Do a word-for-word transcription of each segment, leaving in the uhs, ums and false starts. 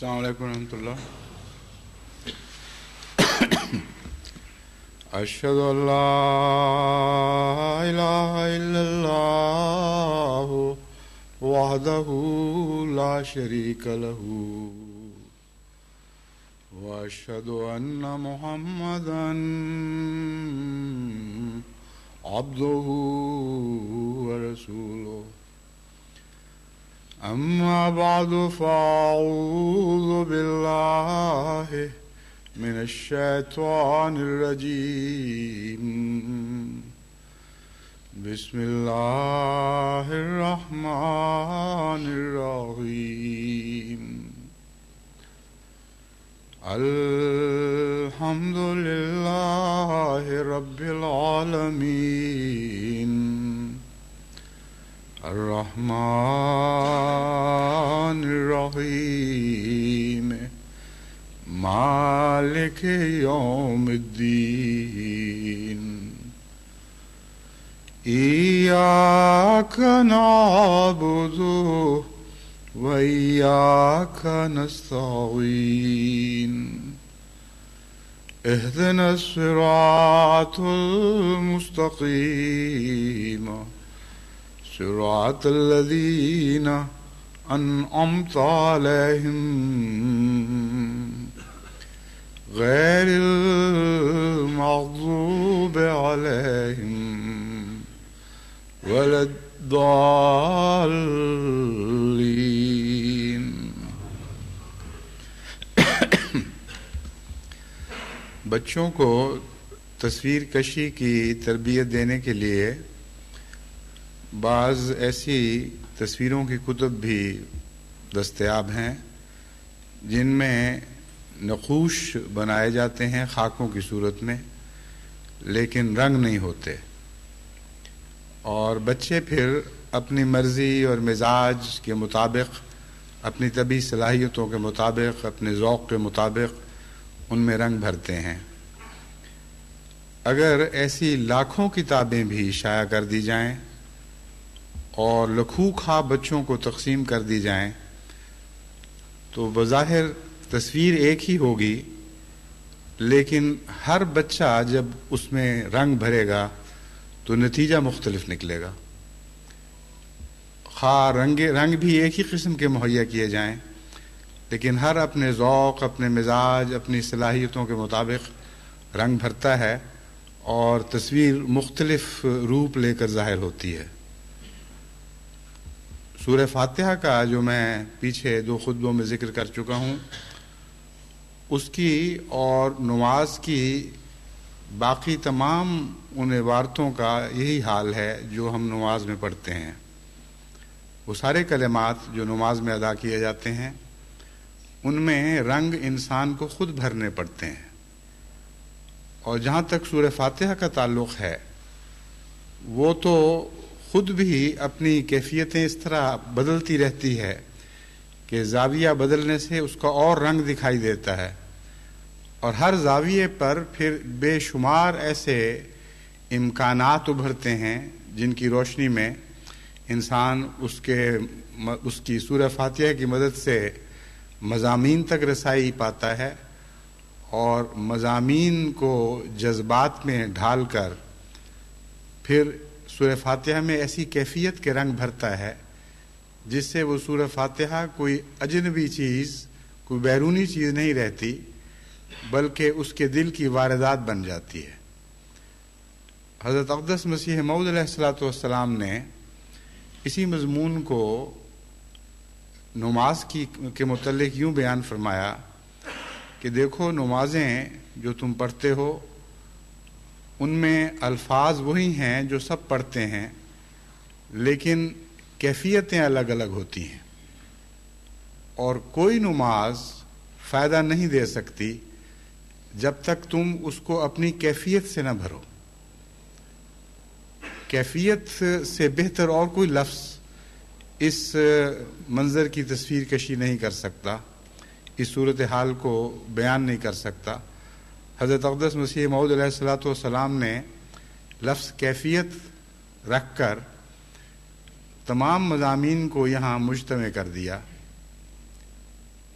السلام علیکم ورحمۃ اللہ. اشہد ان لا الہ الا اللہ وحدہ لا شریک لہ واشہد ان محمدا عبدہ ورسولہ. اما بعد فاعوذ باللہ من الشیطان الرجیم. بسم اللہ الرحمن الرحیم. الحمد للہ رب العالمین الرحمن الرحیم مالک یوم الدین. ایاک نعبد و ایاک نستعین. اہدنا الصراط المستقیم صراط الذین انعمت علیہم غیر المغضوب علیہم ولا الضالین. بچوں کو تصویر کشی کی تربیت دینے کے لیے بعض ایسی تصویروں کی کتب بھی دستیاب ہیں جن میں نقوش بنائے جاتے ہیں خاکوں کی صورت میں، لیکن رنگ نہیں ہوتے، اور بچے پھر اپنی مرضی اور مزاج کے مطابق، اپنی طبعی صلاحیتوں کے مطابق، اپنے ذوق کے مطابق ان میں رنگ بھرتے ہیں. اگر ایسی لاکھوں کتابیں بھی شائع کر دی جائیں اور لکھو کھا بچوں کو تقسیم کر دی جائیں تو بظاہر تصویر ایک ہی ہوگی، لیکن ہر بچہ جب اس میں رنگ بھرے گا تو نتیجہ مختلف نکلے گا. خواہ رنگ رنگ بھی ایک ہی قسم کے مہیا کیے جائیں، لیکن ہر اپنے ذوق، اپنے مزاج، اپنی صلاحیتوں کے مطابق رنگ بھرتا ہے اور تصویر مختلف روپ لے کر ظاہر ہوتی ہے. سورہ فاتحہ کا جو میں پیچھے دو خطبوں میں ذکر کر چکا ہوں، اس کی اور نماز کی باقی تمام ان عبارتوں کا یہی حال ہے جو ہم نماز میں پڑھتے ہیں. وہ سارے کلمات جو نماز میں ادا کیے جاتے ہیں ان میں رنگ انسان کو خود بھرنے پڑتے ہیں. اور جہاں تک سورہ فاتحہ کا تعلق ہے، وہ تو خود بھی اپنی کیفیتیں اس طرح بدلتی رہتی ہے کہ زاویہ بدلنے سے اس کا اور رنگ دکھائی دیتا ہے، اور ہر زاویے پر پھر بے شمار ایسے امکانات ابھرتے ہیں جن کی روشنی میں انسان اس کے اس کی سورہ فاتحہ کی مدد سے مضامین تک رسائی پاتا ہے، اور مضامین کو جذبات میں ڈھال کر پھر سورہ فاتحہ میں ایسی کیفیت کے رنگ بھرتا ہے جس سے وہ سورہ فاتحہ کوئی اجنبی چیز، کوئی بیرونی چیز نہیں رہتی، بلکہ اس کے دل کی واردات بن جاتی ہے. حضرت اقدس مسیح موعود علیہ الصلوۃ والسلام نے اسی مضمون کو نماز کی کے متعلق یوں بیان فرمایا کہ دیکھو، نمازیں جو تم پڑھتے ہو ان میں الفاظ وہی ہیں جو سب پڑھتے ہیں، لیکن کیفیتیں الگ الگ ہوتی ہیں، اور کوئی نماز فائدہ نہیں دے سکتی جب تک تم اس کو اپنی کیفیت سے نہ بھرو. کیفیت سے بہتر اور کوئی لفظ اس منظر کی تصویر کشی نہیں کر سکتا، اس صورتحال کو بیان نہیں کر سکتا. حضرت اقدس مسیح موعود علیہ الصلوۃ والسلام نے لفظ کیفیت رکھ کر تمام مضامین کو یہاں مجتمع کر دیا.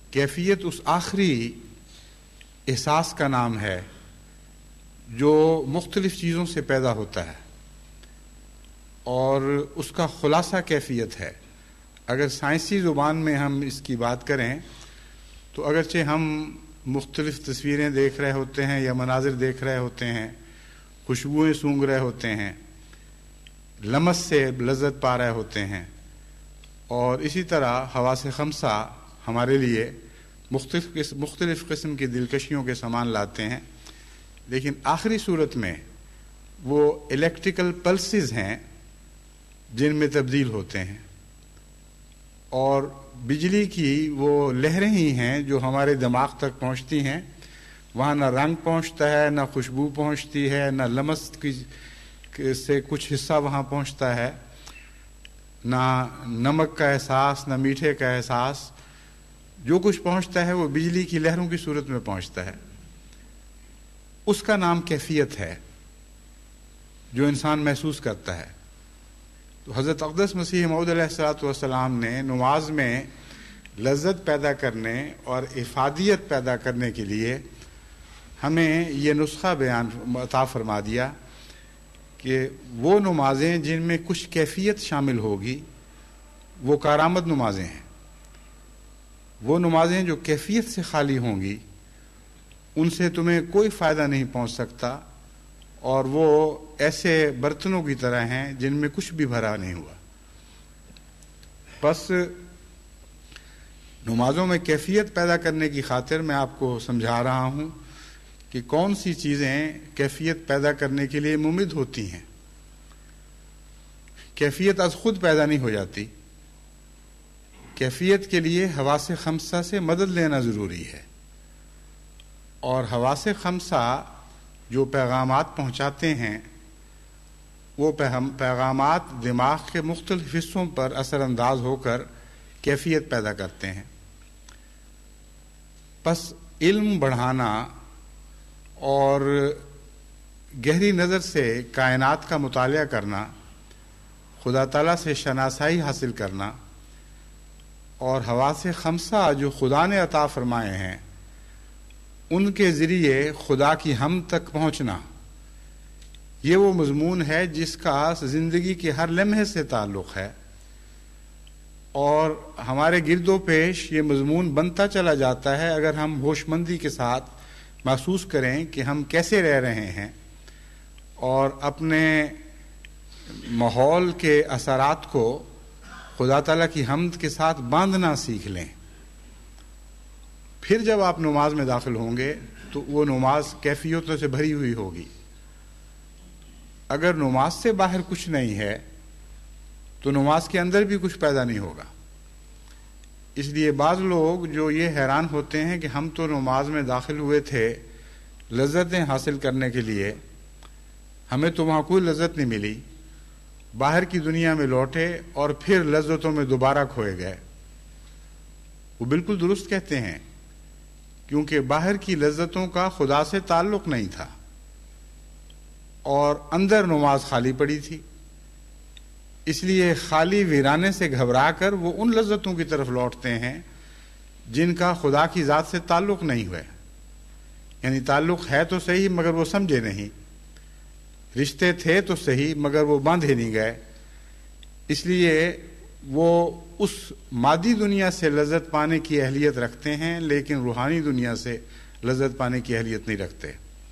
کیفیت اس آخری احساس کا نام ہے جو مختلف چیزوں سے پیدا ہوتا ہے، اور اس کا خلاصہ کیفیت ہے۔ اگر سائنسی زبان میں ہم اس کی بات کریں تو اگرچہ ہم مختلف تصویریں دیکھ رہے ہوتے ہیں یا مناظر دیکھ رہے ہوتے ہیں، خوشبوئیں سونگھ رہے ہوتے ہیں، لمس سے لذت پا رہے ہوتے ہیں، اور اسی طرح حواس خمسہ ہمارے لیے مختلف قسم مختلف قسم کی دلکشیوں کے سامان لاتے ہیں، لیکن آخری صورت میں وہ الیکٹریکل پلسز ہیں جن میں تبدیل ہوتے ہیں، اور بجلی کی وہ لہریں ہی ہیں جو ہمارے دماغ تک پہنچتی ہیں۔ وہاں نہ رنگ پہنچتا ہے، نہ خوشبو پہنچتی ہے، نہ لمس کی سے کچھ حصہ وہاں پہنچتا ہے، نہ نمک کا احساس، نہ میٹھے کا احساس۔ جو کچھ پہنچتا ہے وہ بجلی کی لہروں کی صورت میں پہنچتا ہے۔ اس کا نام کیفیت ہے جو انسان محسوس کرتا ہے۔ تو حضرت اقدس مسیح موعود علیہ الصلوۃ والسلام نے نماز میں لذت پیدا کرنے اور افادیت پیدا کرنے کے لیے ہمیں یہ نسخہ بیان عطا فرما دیا کہ وہ نمازیں جن میں کچھ کیفیت شامل ہوگی وہ کارآمد نمازیں ہیں۔ وہ نمازیں جو کیفیت سے خالی ہوں گی ان سے تمہیں کوئی فائدہ نہیں پہنچ سکتا، اور وہ ایسے برتنوں کی طرح ہیں جن میں کچھ بھی بھرا نہیں ہوا۔ بس نمازوں میں کیفیت پیدا کرنے کی خاطر میں آپ کو سمجھا رہا ہوں کہ کون سی چیزیں کیفیت پیدا کرنے کے لیے ممد ہوتی ہیں۔ کیفیت از خود پیدا نہیں ہو جاتی، کیفیت کے لیے حواس خمسہ سے مدد لینا ضروری ہے، اور حواس خمسہ جو پیغامات پہنچاتے ہیں وہ پیغامات دماغ کے مختلف حصوں پر اثر انداز ہو کر کیفیت پیدا کرتے ہیں۔ پس علم بڑھانا اور گہری نظر سے کائنات کا مطالعہ کرنا، خدا تعالیٰ سے شناسائی حاصل کرنا، اور حواس خمسہ جو خدا نے عطا فرمائے ہیں ان کے ذریعے خدا کی ہم تک پہنچنا، یہ وہ مضمون ہے جس کا زندگی کے ہر لمحے سے تعلق ہے، اور ہمارے گرد و پیش یہ مضمون بنتا چلا جاتا ہے اگر ہم ہوش مندی کے ساتھ محسوس کریں کہ ہم کیسے رہ رہے ہیں، اور اپنے ماحول کے اثرات کو خدا تعالیٰ کی حمد کے ساتھ باندھنا سیکھ لیں۔ پھر جب آپ نماز میں داخل ہوں گے تو وہ نماز کیفیتوں سے بھری ہوئی ہوگی۔ اگر نماز سے باہر کچھ نہیں ہے تو نماز کے اندر بھی کچھ پیدا نہیں ہوگا۔ اس لیے بعض لوگ جو یہ حیران ہوتے ہیں کہ ہم تو نماز میں داخل ہوئے تھے لذتیں حاصل کرنے کے لیے، ہمیں تو وہاں کوئی لذت نہیں ملی، باہر کی دنیا میں لوٹے اور پھر لذتوں میں دوبارہ کھوئے گئے۔ وہ بالکل درست کہتے ہیں، کیونکہ باہر کی لذتوں کا خدا سے تعلق نہیں تھا، اور اندر نماز خالی پڑی تھی، اس لیے خالی ویرانے سے گھبرا کر وہ ان لذتوں کی طرف لوٹتے ہیں جن کا خدا کی ذات سے تعلق نہیں ہوا۔ یعنی تعلق ہے تو صحیح مگر وہ سمجھے نہیں، رشتے تھے تو صحیح مگر وہ باندھے نہیں گئے، اس لیے وہ اس مادی دنیا سے لذت پانے کی اہلیت رکھتے ہیں لیکن روحانی دنیا سے لذت پانے کی اہلیت نہیں رکھتے۔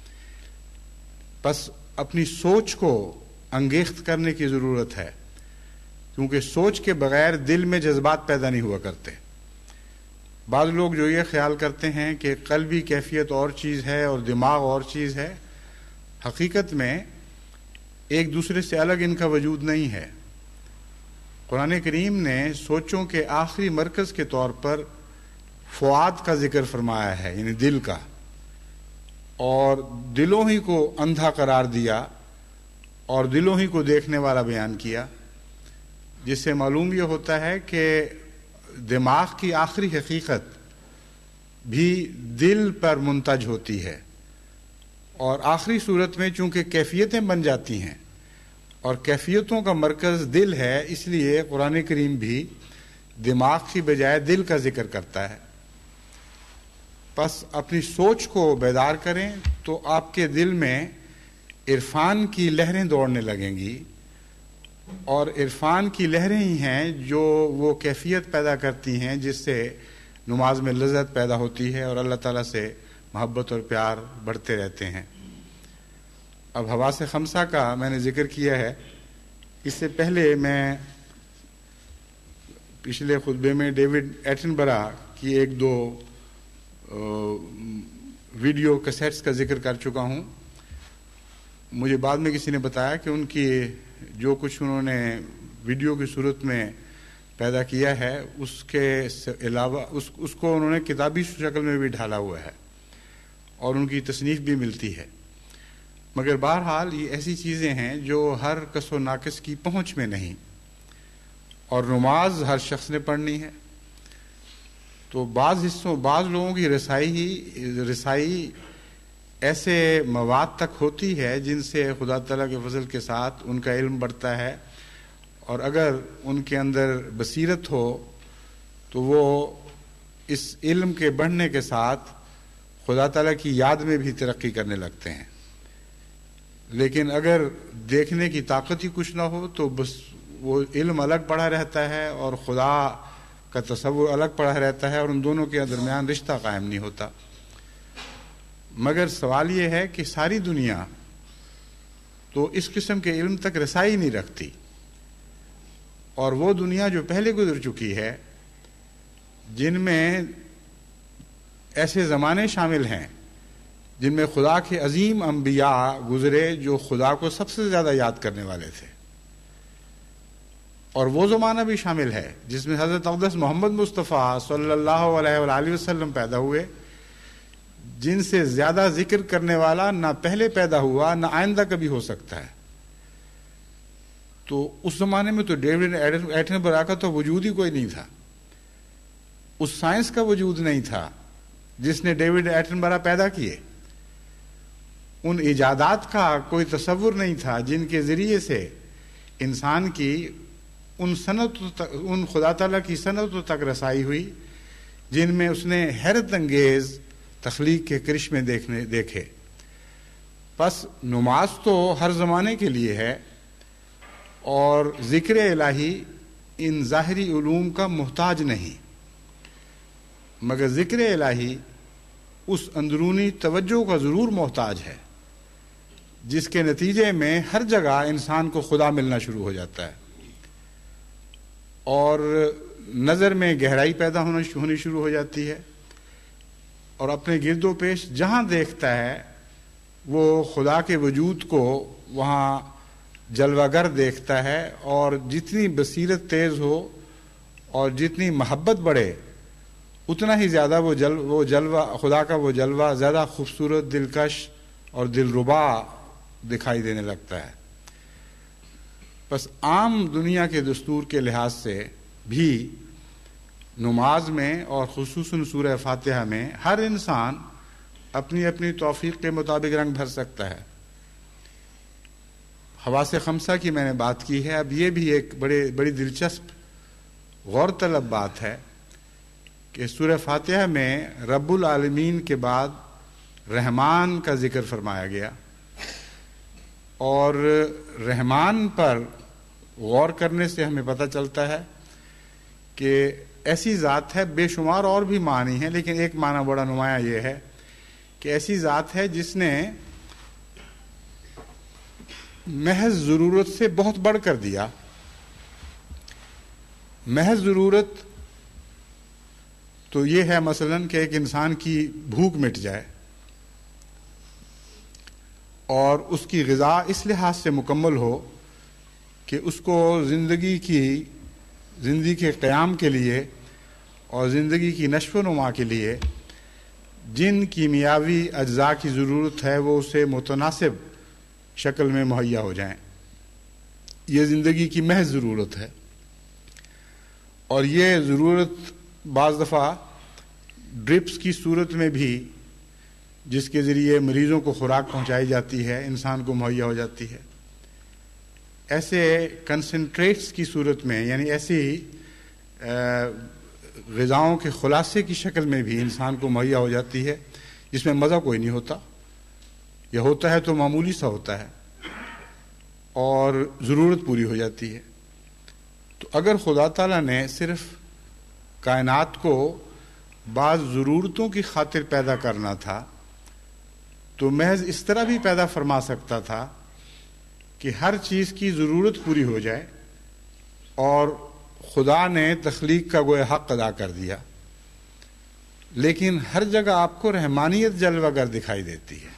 بس اپنی سوچ کو انگیخت کرنے کی ضرورت ہے، کیونکہ سوچ کے بغیر دل میں جذبات پیدا نہیں ہوا کرتے۔ بعض لوگ جو یہ خیال کرتے ہیں کہ قلبی کیفیت اور چیز ہے اور دماغ اور چیز ہے، حقیقت میں ایک دوسرے سے الگ ان کا وجود نہیں ہے۔ قرآن کریم نے سوچوں کے آخری مرکز کے طور پر فؤاد کا ذکر فرمایا ہے، یعنی دل کا، اور دلوں ہی کو اندھا قرار دیا اور دلوں ہی کو دیکھنے والا بیان کیا، جس سے معلوم یہ ہوتا ہے کہ دماغ کی آخری حقیقت بھی دل پر منتج ہوتی ہے، اور آخری صورت میں چونکہ کیفیتیں بن جاتی ہیں اور کیفیتوں کا مرکز دل ہے، اس لیے قرآن کریم بھی دماغ کی بجائے دل کا ذکر کرتا ہے۔ بس اپنی سوچ کو بیدار کریں تو آپ کے دل میں عرفان کی لہریں دوڑنے لگیں گی، اور عرفان کی لہریں ہی ہیں جو وہ کیفیت پیدا کرتی ہیں جس سے نماز میں لذت پیدا ہوتی ہے اور اللہ تعالیٰ سے محبت اور پیار بڑھتے رہتے ہیں۔ اب حواس خمسہ کا میں نے ذکر کیا ہے، اس سے پہلے میں پچھلے خطبے میں ڈیوڈ ایٹنبرا کی ایک دو ویڈیو کیسٹس کا ذکر کر چکا ہوں۔ مجھے بعد میں کسی نے بتایا کہ ان کی جو کچھ انہوں نے ویڈیو کی صورت میں پیدا کیا ہے اس کے علاوہ اس اس کو انہوں نے کتابی شکل میں بھی ڈھالا ہوا ہے اور ان کی تصنیف بھی ملتی ہے، مگر بہرحال یہ ایسی چیزیں ہیں جو ہر کس و ناقص کی پہنچ میں نہیں، اور نماز ہر شخص نے پڑھنی ہے۔ تو بعض حصوں بعض لوگوں کی رسائی ہی رسائی ایسے مواد تک ہوتی ہے جن سے خدا تعالیٰ کے فضل کے ساتھ ان کا علم بڑھتا ہے، اور اگر ان کے اندر بصیرت ہو تو وہ اس علم کے بڑھنے کے ساتھ خدا تعالیٰ کی یاد میں بھی ترقی کرنے لگتے ہیں۔ لیکن اگر دیکھنے کی طاقت ہی کچھ نہ ہو تو بس وہ علم الگ پڑا رہتا ہے اور خدا کا تصور الگ پڑا رہتا ہے، اور ان دونوں کے درمیان رشتہ قائم نہیں ہوتا۔ مگر سوال یہ ہے کہ ساری دنیا تو اس قسم کے علم تک رسائی نہیں رکھتی، اور وہ دنیا جو پہلے گزر چکی ہے جن میں ایسے زمانے شامل ہیں جن میں خدا کے عظیم انبیاء گزرے جو خدا کو سب سے زیادہ یاد کرنے والے تھے، اور وہ زمانہ بھی شامل ہے جس میں حضرت اقدس محمد مصطفیٰ صلی اللہ علیہ وآلہ وسلم پیدا ہوئے، جن سے زیادہ ذکر کرنے والا نہ پہلے پیدا ہوا نہ آئندہ کبھی ہو سکتا ہے۔ تو اس زمانے میں تو ڈیوڈ ایٹنبرا کا تو وجود ہی کوئی نہیں تھا، اس سائنس کا وجود نہیں تھا جس نے ڈیوڈ ایٹنبرا پیدا کیے، ان ایجادات کا کوئی تصور نہیں تھا جن کے ذریعے سے انسان کی ان صنعتوں تک ان خدا تعالیٰ کی صنعتوں تک رسائی ہوئی جن میں اس نے حیرت انگیز تخلیق کے کرشمے دیکھنے دیکھے۔ پس نماز تو ہر زمانے کے لیے ہے، اور ذکر الہی ان ظاہری علوم کا محتاج نہیں، مگر ذکر الہی اس اندرونی توجہ کا ضرور محتاج ہے جس کے نتیجے میں ہر جگہ انسان کو خدا ملنا شروع ہو جاتا ہے، اور نظر میں گہرائی پیدا ہونی شروع ہو جاتی ہے، اور اپنے گرد و پیش جہاں دیکھتا ہے وہ خدا کے وجود کو وہاں جلوہ گر دیکھتا ہے، اور جتنی بصیرت تیز ہو اور جتنی محبت بڑھے اتنا ہی زیادہ وہ جل وہ جلوہ خدا کا وہ جلوہ زیادہ خوبصورت، دلکش اور دلربا دکھائی دینے لگتا ہے۔ بس عام دنیا کے دستور کے لحاظ سے بھی نماز میں اور خصوصاً سورہ فاتحہ میں ہر انسان اپنی اپنی توفیق کے مطابق رنگ بھر سکتا ہے۔ حواس خمسہ کی میں نے بات کی ہے، اب یہ بھی ایک بڑے بڑی دلچسپ غور طلب بات ہے کہ سورہ فاتحہ میں رب العالمین کے بعد رحمان کا ذکر فرمایا گیا، اور رحمان پر غور کرنے سے ہمیں پتہ چلتا ہے کہ ایسی ذات ہے، بے شمار اور بھی معنی ہیں لیکن ایک معنی بڑا نمایاں یہ ہے کہ ایسی ذات ہے جس نے محض ضرورت سے بہت بڑھ کر دیا۔ محض ضرورت تو یہ ہے مثلاً کہ ایک انسان کی بھوک مٹ جائے اور اس کی غذا اس لحاظ سے مکمل ہو کہ اس کو زندگی کی زندگی کے قیام کے لیے اور زندگی کی نشو و نما کے لیے جن کیمیاوی اجزاء کی ضرورت ہے وہ اسے متناسب شکل میں مہیا ہو جائیں۔ یہ زندگی کی محض ضرورت ہے، اور یہ ضرورت بعض دفعہ ڈرپس کی صورت میں بھی، جس کے ذریعے مریضوں کو خوراک پہنچائی جاتی ہے، انسان کو مہیا ہو جاتی ہے۔ ایسے کنسنٹریٹس کی صورت میں، یعنی ایسی غذاؤں کے خلاصے کی شکل میں بھی انسان کو مہیا ہو جاتی ہے، جس میں مزہ کوئی نہیں ہوتا، یا ہوتا ہے تو معمولی سا ہوتا ہے، اور ضرورت پوری ہو جاتی ہے۔ تو اگر خدا تعالیٰ نے صرف کائنات کو بعض ضرورتوں کی خاطر پیدا کرنا تھا تو محض اس طرح بھی پیدا فرما سکتا تھا کہ ہر چیز کی ضرورت پوری ہو جائے، اور خدا نے تخلیق کا گویا حق ادا کر دیا۔ لیکن ہر جگہ آپ کو رحمانیت جلوہ گر دکھائی دیتی ہے۔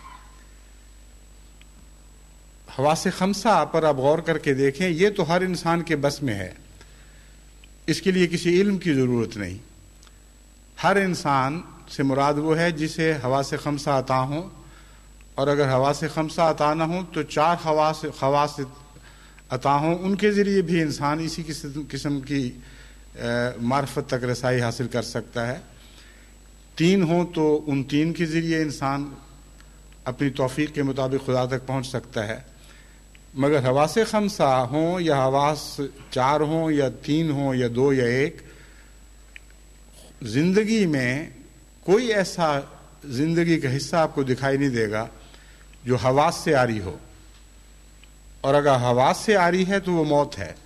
حواس خمسہ پر آپ غور کر کے دیکھیں، یہ تو ہر انسان کے بس میں ہے، اس کے لیے کسی علم کی ضرورت نہیں۔ ہر انسان سے مراد وہ ہے جسے حواس خمسہ عطا ہوں، اور اگر حواس خمسہ عطا نہ ہوں تو چار حواس خواص عطا ہوں، ان کے ذریعے بھی انسان اسی قسم کی معرفت تک رسائی حاصل کر سکتا ہے۔ تین ہوں تو ان تین کے ذریعے انسان اپنی توفیق کے مطابق خدا تک پہنچ سکتا ہے، مگر حواس خمسہ ہوں یا حواس چار ہوں یا تین ہوں یا دو یا ایک، زندگی میں کوئی ایسا زندگی کا حصہ آپ کو دکھائی نہیں دے گا جو حواس سے آری ہو، اور اگر حواس سے آری ہے تو وہ موت ہے۔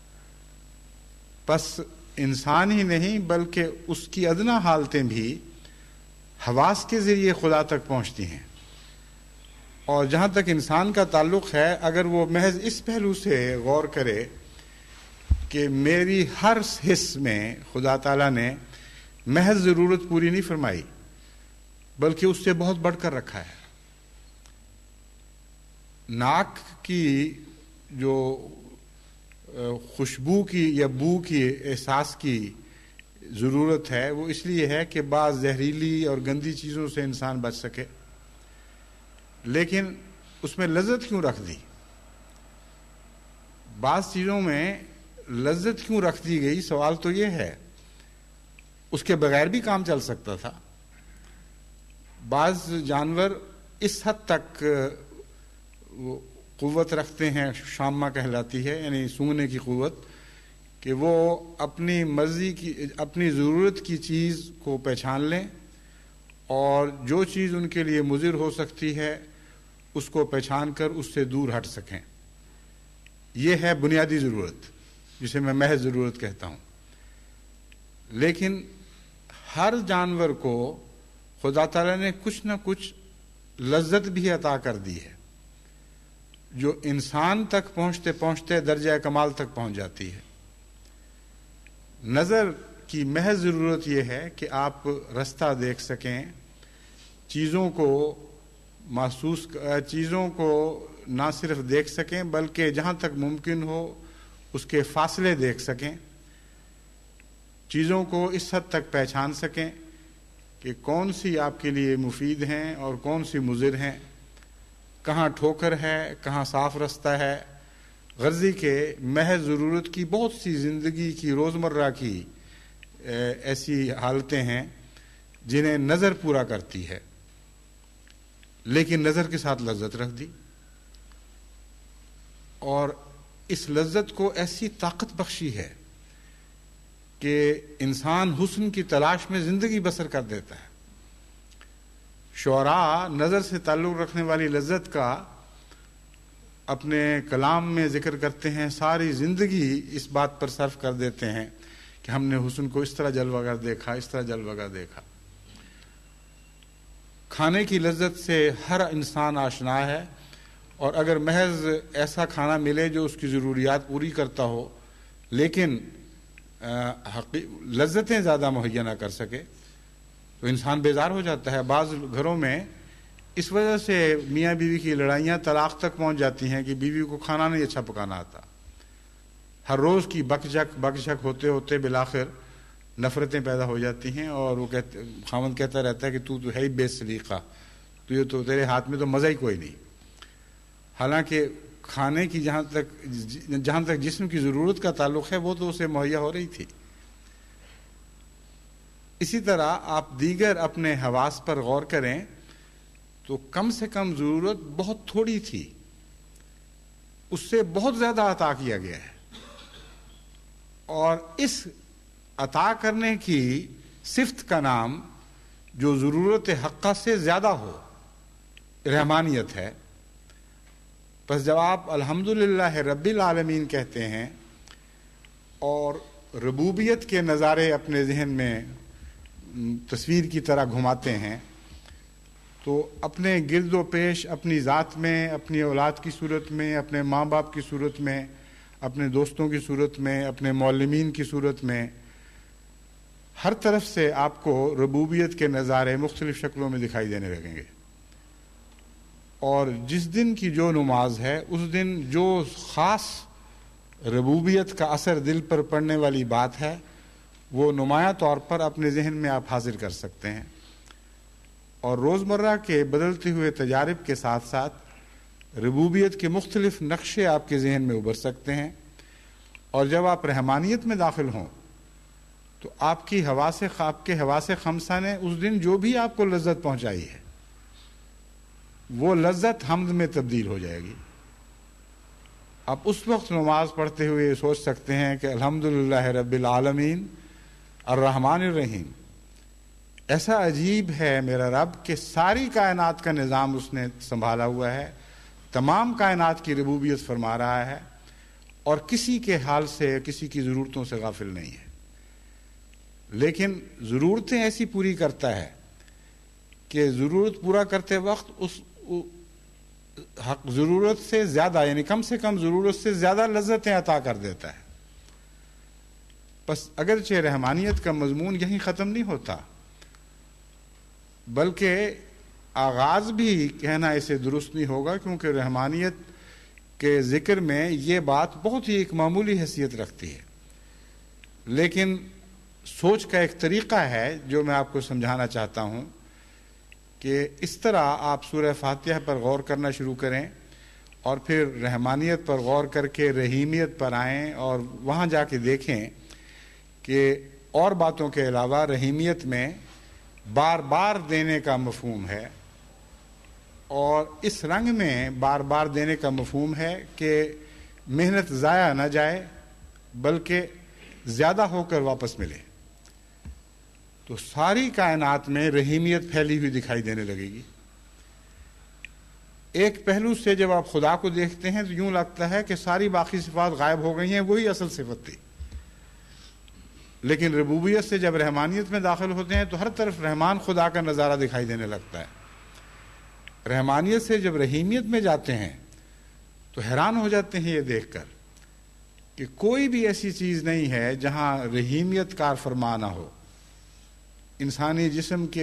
بس انسان ہی نہیں بلکہ اس کی ادنا حالتیں بھی حواس کے ذریعے خدا تک پہنچتی ہیں، اور جہاں تک انسان کا تعلق ہے، اگر وہ محض اس پہلو سے غور کرے کہ میری ہر حص میں خدا تعالیٰ نے محض ضرورت پوری نہیں فرمائی بلکہ اس سے بہت بڑھ کر رکھا ہے۔ ناک کی جو خوشبو کی یا بو کی احساس کی ضرورت ہے وہ اس لیے ہے کہ بعض زہریلی اور گندی چیزوں سے انسان بچ سکے، لیکن اس میں لذت کیوں رکھ دی؟ بعض چیزوں میں لذت کیوں رکھ دی گئی؟ سوال تو یہ ہے، اس کے بغیر بھی کام چل سکتا تھا۔ بعض جانور اس حد تک قوت رکھتے ہیں، شامہ کہلاتی ہے، یعنی سونگنے کی قوت، کہ وہ اپنی مرضی کی اپنی ضرورت کی چیز کو پہچان لیں، اور جو چیز ان کے لیے مضر ہو سکتی ہے اس کو پہچان کر اس سے دور ہٹ سکیں۔ یہ ہے بنیادی ضرورت جسے میں محض ضرورت کہتا ہوں۔ لیکن ہر جانور کو خدا تعالیٰ نے کچھ نہ کچھ لذت بھی عطا کر دی ہے، جو انسان تک پہنچتے پہنچتے درجہ کمال تک پہنچ جاتی ہے۔ نظر کی محض ضرورت یہ ہے کہ آپ رستہ دیکھ سکیں، چیزوں کو محسوس چیزوں کو نہ صرف دیکھ سکیں بلکہ جہاں تک ممکن ہو اس کے فاصلے دیکھ سکیں، چیزوں کو اس حد تک پہچان سکیں کہ کون سی آپ کے لیے مفید ہیں اور کون سی مضر ہیں، کہاں ٹھوکر ہے، کہاں صاف رستہ ہے۔ غرضی کے محض ضرورت کی بہت سی زندگی کی روزمرہ کی ایسی حالتیں ہیں جنہیں نظر پورا کرتی ہے، لیکن نظر کے ساتھ لذت رکھ دی، اور اس لذت کو ایسی طاقت بخشی ہے کہ انسان حسن کی تلاش میں زندگی بسر کر دیتا ہے۔ شعراء نظر سے تعلق رکھنے والی لذت کا اپنے کلام میں ذکر کرتے ہیں، ساری زندگی اس بات پر صرف کر دیتے ہیں کہ ہم نے حسن کو اس طرح جلوہ گر دیکھا، اس طرح جلوہ گر دیکھا۔ کھانے کی لذت سے ہر انسان آشنا ہے، اور اگر محض ایسا کھانا ملے جو اس کی ضروریات پوری کرتا ہو لیکن لذتیں زیادہ مہیا نہ کر سکے تو انسان بیزار ہو جاتا ہے۔ بعض گھروں میں اس وجہ سے میاں بیوی کی لڑائیاں طلاق تک پہنچ جاتی ہیں کہ بیوی کو کھانا نہیں اچھا پکانا آتا۔ ہر روز کی بک جھک بک جھک ہوتے ہوتے بالآخر نفرتیں پیدا ہو جاتی ہیں، اور وہ کہتے خاوند کہتا رہتا ہے کہ تو تو ہے ہی بے سلیقہ، تو یہ تو تیرے ہاتھ میں تو مزہ ہی کوئی نہیں۔ حالانکہ کھانے کی جہاں تک جہاں تک جسم کی ضرورت کا تعلق ہے وہ تو اسے مہیا ہو رہی تھی۔ اسی طرح آپ دیگر اپنے حواس پر غور کریں تو کم سے کم ضرورت بہت تھوڑی تھی، اس سے بہت زیادہ عطا کیا گیا ہے، اور اس عطا کرنے کی صفت کا نام جو ضرورت حقہ سے زیادہ ہو رحمانیت ہے. پس جب آپ الحمدللہ رب العالمین کہتے ہیں اور ربوبیت کے نظارے اپنے ذہن میں تصویر کی طرح گھماتے ہیں تو اپنے گرد و پیش اپنی ذات میں، اپنی اولاد کی صورت میں، اپنے ماں باپ کی صورت میں، اپنے دوستوں کی صورت میں، اپنے معلمین کی صورت میں، ہر طرف سے آپ کو ربوبیت کے نظارے مختلف شکلوں میں دکھائی دینے لگیں گے. اور جس دن کی جو نماز ہے اس دن جو خاص ربوبیت کا اثر دل پر پڑنے والی بات ہے وہ نمایاں طور پر اپنے ذہن میں آپ حاضر کر سکتے ہیں. اور روزمرہ کے بدلتے ہوئے تجارب کے ساتھ ساتھ ربوبیت کے مختلف نقشے آپ کے ذہن میں ابھر سکتے ہیں. اور جب آپ رحمانیت میں داخل ہوں تو آپ کی حواس آپ کے حواس خمسہ نے اس دن جو بھی آپ کو لذت پہنچائی ہے وہ لذت حمد میں تبدیل ہو جائے گی. آپ اس وقت نماز پڑھتے ہوئے یہ سوچ سکتے ہیں کہ الحمدللہ رب العالمین الرحمن الرحیم. ایسا عجیب ہے میرا رب کہ ساری کائنات کا نظام اس نے سنبھالا ہوا ہے، تمام کائنات کی ربوبیت فرما رہا ہے اور کسی کے حال سے، کسی کی ضرورتوں سے غافل نہیں ہے. لیکن ضرورتیں ایسی پوری کرتا ہے کہ ضرورت پورا کرتے وقت اس حق ضرورت سے زیادہ، یعنی کم سے کم ضرورت سے زیادہ لذتیں عطا کر دیتا ہے. بس اگرچہ رحمانیت کا مضمون یہیں ختم نہیں ہوتا، بلکہ آغاز بھی کہنا اسے درست نہیں ہوگا، کیونکہ رحمانیت کے ذکر میں یہ بات بہت ہی ایک معمولی حیثیت رکھتی ہے. لیکن سوچ کا ایک طریقہ ہے جو میں آپ کو سمجھانا چاہتا ہوں کہ اس طرح آپ سورہ فاتحہ پر غور کرنا شروع کریں اور پھر رحمانیت پر غور کر کے رحیمیت پر آئیں اور وہاں جا کے دیکھیں کہ اور باتوں کے علاوہ رحیمیت میں بار بار دینے کا مفہوم ہے، اور اس رنگ میں بار بار دینے کا مفہوم ہے کہ محنت ضائع نہ جائے بلکہ زیادہ ہو کر واپس ملے. تو ساری کائنات میں رحیمیت پھیلی ہوئی دکھائی دینے لگے گی. ایک پہلو سے جب آپ خدا کو دیکھتے ہیں تو یوں لگتا ہے کہ ساری باقی صفات غائب ہو گئی ہیں، وہی اصل صفت تھی. لیکن ربوبیت سے جب رحمانیت میں داخل ہوتے ہیں تو ہر طرف رحمان خدا کا نظارہ دکھائی دینے لگتا ہے. رحمانیت سے جب رحیمیت میں جاتے ہیں تو حیران ہو جاتے ہیں یہ دیکھ کر کہ کوئی بھی ایسی چیز نہیں ہے جہاں رحیمیت کار فرما نہ ہو. انسانی جسم کے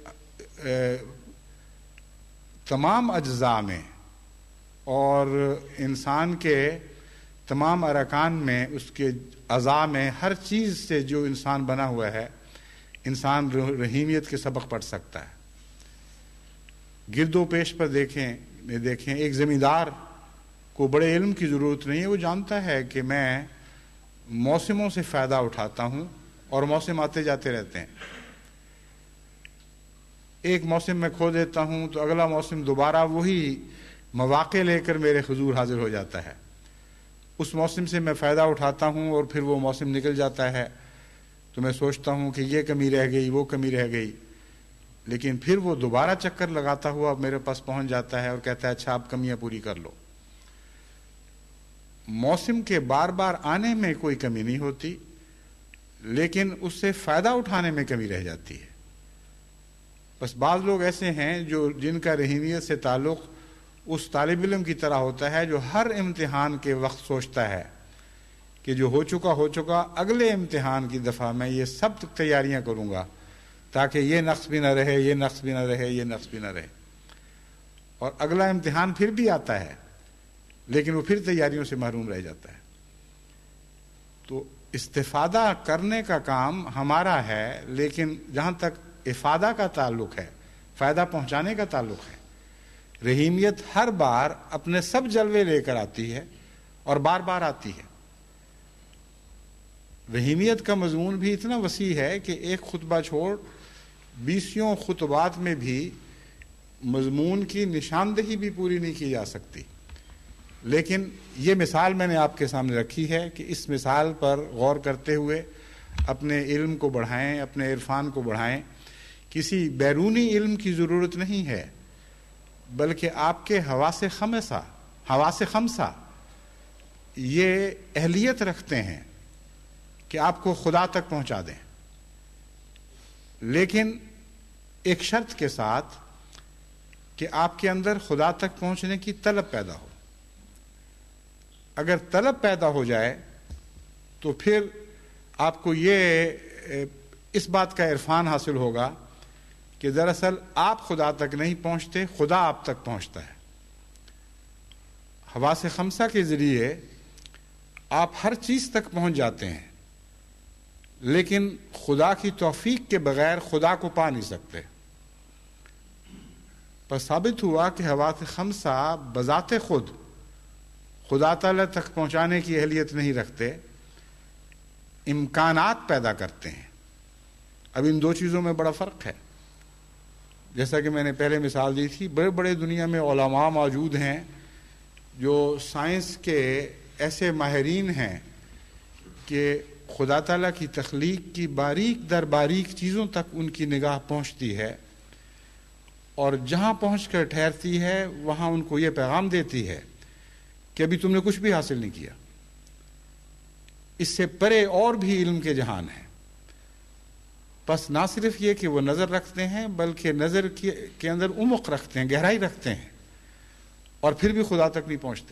تمام اجزاء میں اور انسان کے تمام ارکان میں، اس کے اعضاء میں، ہر چیز سے جو انسان بنا ہوا ہے، انسان رحیمیت کے سبق پڑھ سکتا ہے. گرد و پیش پر دیکھیں دیکھیں ایک زمیندار کو بڑے علم کی ضرورت نہیں ہے، وہ جانتا ہے کہ میں موسموں سے فائدہ اٹھاتا ہوں اور موسم آتے جاتے رہتے ہیں. ایک موسم میں کھو دیتا ہوں تو اگلا موسم دوبارہ وہی مواقع لے کر میرے حضور حاضر ہو جاتا ہے. اس موسم سے میں فائدہ اٹھاتا ہوں اور پھر وہ موسم نکل جاتا ہے تو میں سوچتا ہوں کہ یہ کمی رہ گئی، وہ کمی رہ گئی، لیکن پھر وہ دوبارہ چکر لگاتا ہوا میرے پاس پہنچ جاتا ہے اور کہتا ہے اچھا آپ کمیاں پوری کر لو. موسم کے بار بار آنے میں کوئی کمی نہیں ہوتی، لیکن اس سے فائدہ اٹھانے میں کمی رہ جاتی ہے. بس بعض لوگ ایسے ہیں جو جن کا رحیمیت سے تعلق اس طالب علم کی طرح ہوتا ہے جو ہر امتحان کے وقت سوچتا ہے کہ جو ہو چکا ہو چکا، اگلے امتحان کی دفعہ میں یہ سب تیاریاں کروں گا تاکہ یہ نقص بھی نہ رہے، یہ نقص بھی نہ رہے، یہ نقص بھی نہ رہے. اور اگلا امتحان پھر بھی آتا ہے لیکن وہ پھر تیاریوں سے محروم رہ جاتا ہے. تو استفادہ کرنے کا کام ہمارا ہے، لیکن جہاں تک افادہ کا تعلق ہے، فائدہ پہنچانے کا تعلق ہے، رحیمیت ہر بار اپنے سب جلوے لے کر آتی ہے اور بار بار آتی ہے. رحیمیت کا مضمون بھی اتنا وسیع ہے کہ ایک خطبہ چھوڑ بیسیوں خطبات میں بھی مضمون کی نشاندہی بھی پوری نہیں کی جا سکتی. لیکن یہ مثال میں نے آپ کے سامنے رکھی ہے کہ اس مثال پر غور کرتے ہوئے اپنے علم کو بڑھائیں، اپنے عرفان کو بڑھائیں. کسی بیرونی علم کی ضرورت نہیں ہے، بلکہ آپ کے حواس خمسہ حواس خمسہ یہ اہلیت رکھتے ہیں کہ آپ کو خدا تک پہنچا دیں، لیکن ایک شرط کے ساتھ کہ آپ کے اندر خدا تک پہنچنے کی طلب پیدا ہو. اگر طلب پیدا ہو جائے تو پھر آپ کو یہ اس بات کا عرفان حاصل ہوگا کہ دراصل آپ خدا تک نہیں پہنچتے، خدا آپ تک پہنچتا ہے. حواس خمسہ کے ذریعے آپ ہر چیز تک پہنچ جاتے ہیں، لیکن خدا کی توفیق کے بغیر خدا کو پا نہیں سکتے. پر ثابت ہوا کہ حواس خمسہ بذات خود خدا تعالیٰ تک پہنچانے کی اہلیت نہیں رکھتے، امکانات پیدا کرتے ہیں. اب ان دو چیزوں میں بڑا فرق ہے. جیسا کہ میں نے پہلے مثال دی تھی، بڑے بڑے دنیا میں علماء موجود ہیں جو سائنس کے ایسے ماہرین ہیں کہ خدا تعالیٰ کی تخلیق کی باریک در باریک چیزوں تک ان کی نگاہ پہنچتی ہے، اور جہاں پہنچ کر ٹھہرتی ہے وہاں ان کو یہ پیغام دیتی ہے کہ ابھی تم نے کچھ بھی حاصل نہیں کیا، اس سے پرے اور بھی علم کے جہان ہیں. بس نہ صرف یہ کہ وہ نظر رکھتے ہیں، بلکہ نظر کے اندر عمق رکھتے ہیں، گہرائی رکھتے ہیں، اور پھر بھی خدا تک نہیں پہنچتے.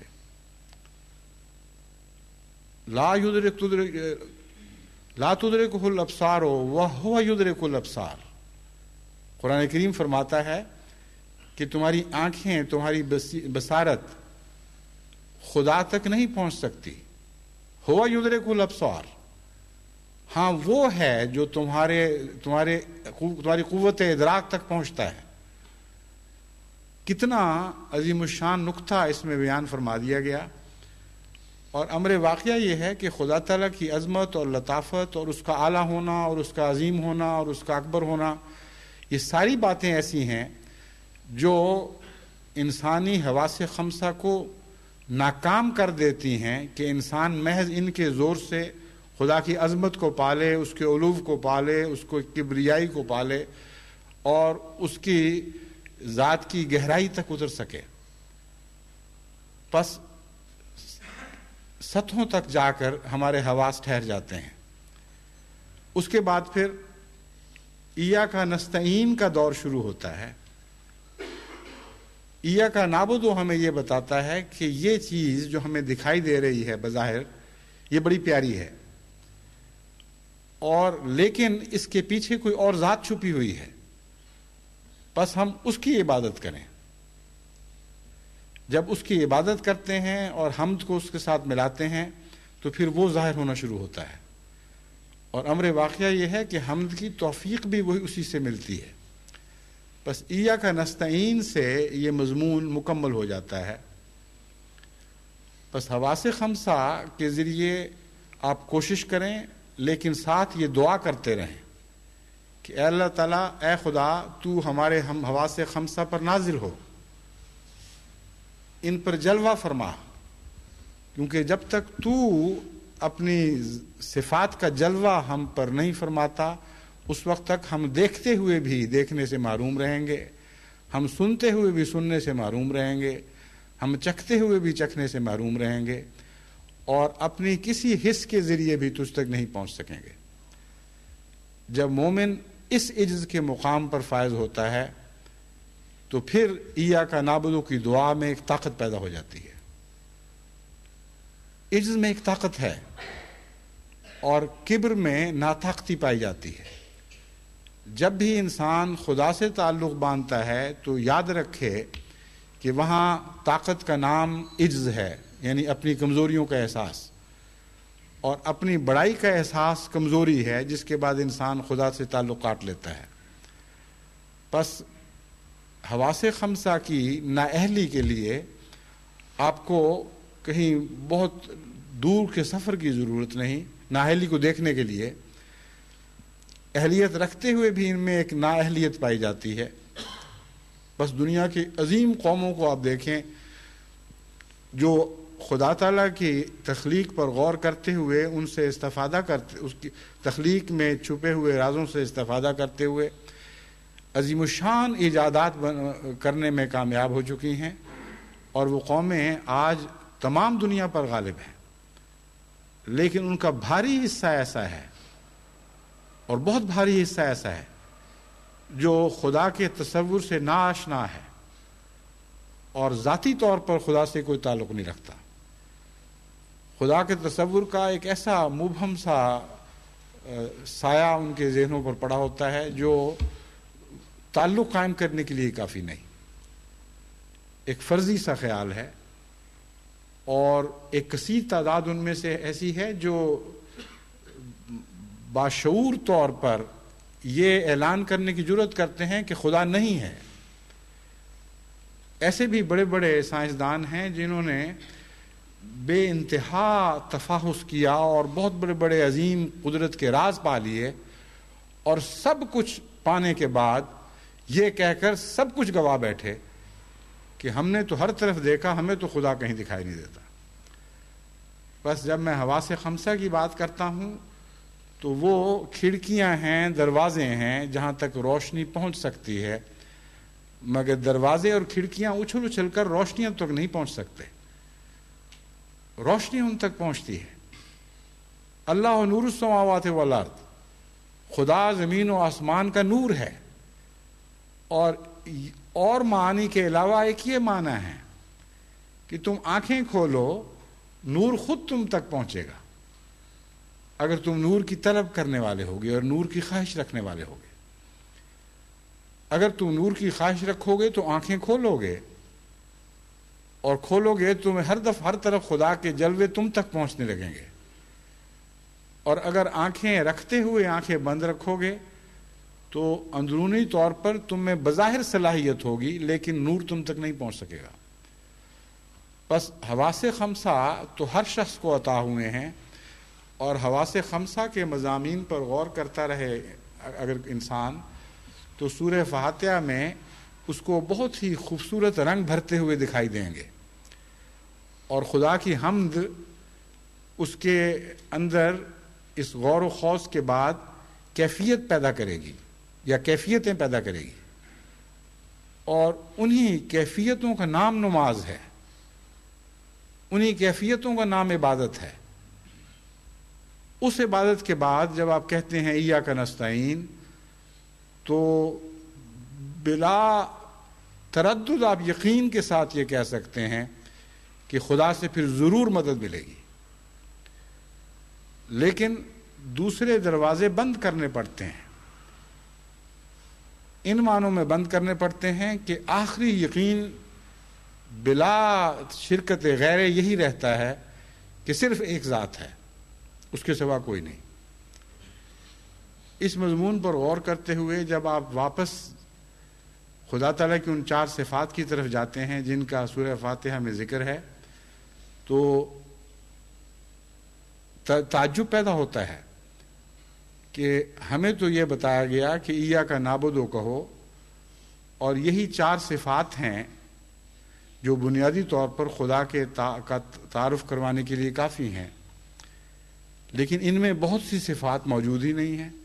لا یدرک تدرک لا تدرکہ الابصار وہو یدرک الابصار. قرآن کریم فرماتا ہے کہ تمہاری آنکھیں، تمہاری بصارت خدا تک نہیں پہنچ سکتی. ہوا یدرک الابصار، ہاں وہ ہے جو تمہارے تمہارے تمہاری قوت ادراک تک پہنچتا ہے. کتنا عظیم الشان نقطہ اس میں بیان فرما دیا گیا. اور امر واقعہ یہ ہے کہ خدا تعالیٰ کی عظمت اور لطافت اور اس کا اعلیٰ ہونا اور اس کا عظیم ہونا اور اس کا اکبر ہونا، یہ ساری باتیں ایسی ہیں جو انسانی حواس خمسہ کو ناکام کر دیتی ہیں کہ انسان محض ان کے زور سے خدا کی عظمت کو پالے، اس کے علو کو پالے، اس کو کبریائی کو پالے اور اس کی ذات کی گہرائی تک اتر سکے. پس سطحوں تک جا کر ہمارے حواس ٹھہر جاتے ہیں. اس کے بعد پھر ایاک نستعین کا دور شروع ہوتا ہے. ایاک نعبد ہمیں یہ بتاتا ہے کہ یہ چیز جو ہمیں دکھائی دے رہی ہے بظاہر یہ بڑی پیاری ہے، اور لیکن اس کے پیچھے کوئی اور ذات چھپی ہوئی ہے، بس ہم اس کی عبادت کریں. جب اس کی عبادت کرتے ہیں اور حمد کو اس کے ساتھ ملاتے ہیں تو پھر وہ ظاہر ہونا شروع ہوتا ہے. اور امر واقعہ یہ ہے کہ حمد کی توفیق بھی وہی اسی سے ملتی ہے. بس ایاک نستعین سے یہ مضمون مکمل ہو جاتا ہے. بس حواس خمسہ کے ذریعے آپ کوشش کریں، لیکن ساتھ یہ دعا کرتے رہیں کہ اے اللہ تعالیٰ، اے خدا، تو ہمارے ہم حواس خمسہ پر نازل ہو، ان پر جلوہ فرما، کیونکہ جب تک تو اپنی صفات کا جلوہ ہم پر نہیں فرماتا اس وقت تک ہم دیکھتے ہوئے بھی دیکھنے سے محروم رہیں گے، ہم سنتے ہوئے بھی سننے سے محروم رہیں گے، ہم چکھتے ہوئے بھی چکھنے سے محروم رہیں گے، اور اپنی کسی حس کے ذریعے بھی تجھ تک نہیں پہنچ سکیں گے. جب مومن اس عجز کے مقام پر فائز ہوتا ہے تو پھر ایاک نعبد کی دعا میں ایک طاقت پیدا ہو جاتی ہے. عجز میں ایک طاقت ہے اور کبر میں ناطاقتی پائی جاتی ہے. جب بھی انسان خدا سے تعلق باندھتا ہے تو یاد رکھے کہ وہاں طاقت کا نام عجز ہے، یعنی اپنی کمزوریوں کا احساس، اور اپنی بڑائی کا احساس کمزوری ہے جس کے بعد انسان خدا سے تعلق کاٹ لیتا ہے. پس حواس خمسہ کی نااہلی کے لیے آپ کو کہیں بہت دور کے سفر کی ضرورت نہیں. نااہلی کو دیکھنے کے لیے اہلیت رکھتے ہوئے بھی ان میں ایک نااہلیت پائی جاتی ہے. بس دنیا کی عظیم قوموں کو آپ دیکھیں جو خدا تعالیٰ کی تخلیق پر غور کرتے ہوئے ان سے استفادہ کرتے اس کی تخلیق میں چھپے ہوئے رازوں سے استفادہ کرتے ہوئے عظیم الشان ایجادات کرنے میں کامیاب ہو چکی ہیں، اور وہ قومیں آج تمام دنیا پر غالب ہیں، لیکن ان کا بھاری حصہ ایسا ہے اور بہت بھاری حصہ ایسا ہے جو خدا کے تصور سے ناآشنا ہے اور ذاتی طور پر خدا سے کوئی تعلق نہیں رکھتا۔ خدا کے تصور کا ایک ایسا مبہم سا سایہ ان کے ذہنوں پر پڑا ہوتا ہے جو تعلق قائم کرنے کے لیے کافی نہیں، ایک فرضی سا خیال ہے، اور ایک کثیر تعداد ان میں سے ایسی ہے جو باشعور طور پر یہ اعلان کرنے کی جرات کرتے ہیں کہ خدا نہیں ہے۔ ایسے بھی بڑے بڑے سائنسدان ہیں جنہوں نے بے انتہا تفحص کیا اور بہت بڑے بڑے عظیم قدرت کے راز پا لیے، اور سب کچھ پانے کے بعد یہ کہہ کر سب کچھ گوا بیٹھے کہ ہم نے تو ہر طرف دیکھا، ہمیں تو خدا کہیں دکھائی نہیں دیتا۔ بس جب میں حواس خمسہ کی بات کرتا ہوں تو وہ کھڑکیاں ہیں، دروازے ہیں جہاں تک روشنی پہنچ سکتی ہے، مگر دروازے اور کھڑکیاں اچھل اچھل کر روشنیاں تک نہیں پہنچ سکتے، روشنی ان تک پہنچتی ہے۔ اللہ نور السماوات والارض، خدا زمین و آسمان کا نور ہے، اور اور معنی کے علاوہ ایک یہ معنی ہے کہ تم آنکھیں کھولو، نور خود تم تک پہنچے گا اگر تم نور کی طلب کرنے والے ہوگے اور نور کی خواہش رکھنے والے ہوگے۔ اگر تم نور کی خواہش رکھو گے تو آنکھیں کھولو گے، اور کھولو گے تمہیں ہر دفعہ ہر طرف خدا کے جلوے تم تک پہنچنے لگیں گے، اور اگر آنکھیں رکھتے ہوئے آنکھیں بند رکھو گے تو اندرونی طور پر تم میں بظاہر صلاحیت ہوگی لیکن نور تم تک نہیں پہنچ سکے گا۔ بس حواس خمسہ تو ہر شخص کو عطا ہوئے ہیں، اور حواس خمسہ کے مضامین پر غور کرتا رہے اگر انسان تو سورہ فاتحہ میں اس کو بہت ہی خوبصورت رنگ بھرتے ہوئے دکھائی دیں گے، اور خدا کی حمد اس کے اندر اس غور و خوض کے بعد کیفیت پیدا کرے گی یا کیفیتیں پیدا کرے گی، اور انہی کیفیتوں کا نام نماز ہے، انہی کیفیتوں کا نام عبادت ہے۔ اس عبادت کے بعد جب آپ کہتے ہیں ایاک نستعین تو بلا تردد آپ یقین کے ساتھ یہ کہہ سکتے ہیں کہ خدا سے پھر ضرور مدد ملے گی، لیکن دوسرے دروازے بند کرنے پڑتے ہیں۔ ان معنوں میں بند کرنے پڑتے ہیں کہ آخری یقین بلا شرکت غیر یہی رہتا ہے کہ صرف ایک ذات ہے، اس کے سوا کوئی نہیں۔ اس مضمون پر غور کرتے ہوئے جب آپ واپس خدا تعالیٰ کی ان چار صفات کی طرف جاتے ہیں جن کا سورہ فاتحہ میں ذکر ہے تو تعجب پیدا ہوتا ہے کہ ہمیں تو یہ بتایا گیا کہ ایاک نعبد کہو، اور یہی چار صفات ہیں جو بنیادی طور پر خدا کے کا تعارف کروانے کے لیے کافی ہیں، لیکن ان میں بہت سی صفات موجود ہی نہیں ہیں۔